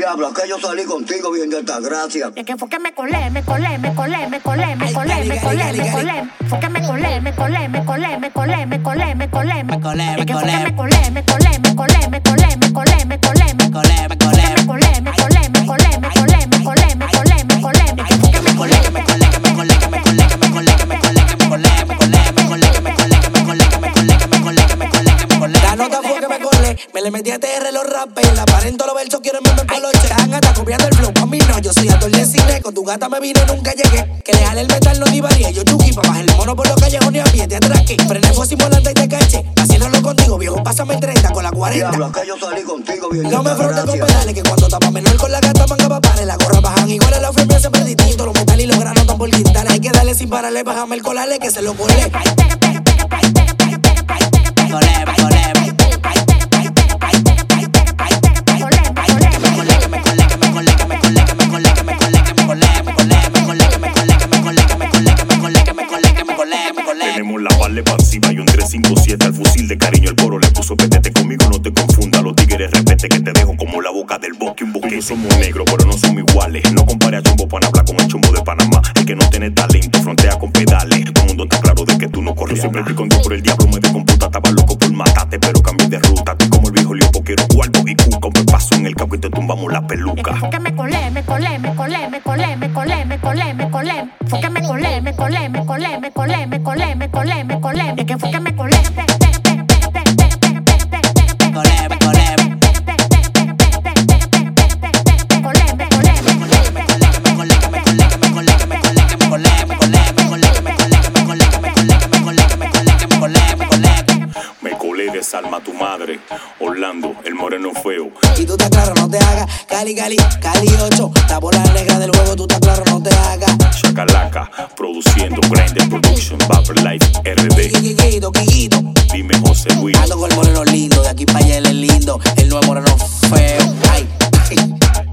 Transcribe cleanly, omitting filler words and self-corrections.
Diablo, es que yo salí contigo viendo esta gracia. Es que fue que me colé. Fue que me colé. Fue que me colé. Es que fue que me colé. La nota fue que me colé. Me le metí a TR los rapes. La pared en todos los versos quieren verme por los che. Están gata copiando el flow. Pa' mí no, yo soy actor de cine. Con tu gata me vine, nunca llegué. Que le jale el metal no divaría. Yo chuki pa' bajar el mono por los callejones a pie. Te atraqué. Frené fue sin volante y te caché. Haciéndolo contigo, viejo, pásame el 30 con la 40. Diablo, es que yo salí contigo viendo No me esta frote con gracia. pedales. Que cuando tapa menor con la gata manga pa' pares. La gorra bajan igual a la firme siempre distinto. Los metales y los granos tan por quintales. Hay que darle sin pararle. Bájame el colale que se lo colé. Tenemos la bala expansiva y un 357 al fusil de cariño. El coro le puso pétete conmigo, no te confunda. Los tigres repete que te dejo como la boca del bosque. Un bosque. Somos negros, pero no somos iguales. No compare a Chumbo para hablar con el Chumbo de Panamá. El que no tiene talento frontea con pedales. Todo el mundo está claro de que tú no corres. Yo siempre estoy contigo por el diablo, me descomputa. Estaba loco por matarte, pero cambié de ruta. Estoy como el viejo lío, quiero cuarto y cuca. Me paso en el cabo y te tumbamos la peluca. Fue que me colé. Fue que me colé. Es que fue que me colé. Me colé de Salma tu madre, Orlando, el moreno feo. Y tú estás claro, no te hagas. Cali 8. La bola negra del juego, tú estás claro, no te hagas. Chacalaca, produciendo, Grindr Production, Vapor Life, RD. Quiquito. Dime José Luis. Ando con el moreno lindo, de aquí para allá él es lindo. El nuevo moreno feo. Ay.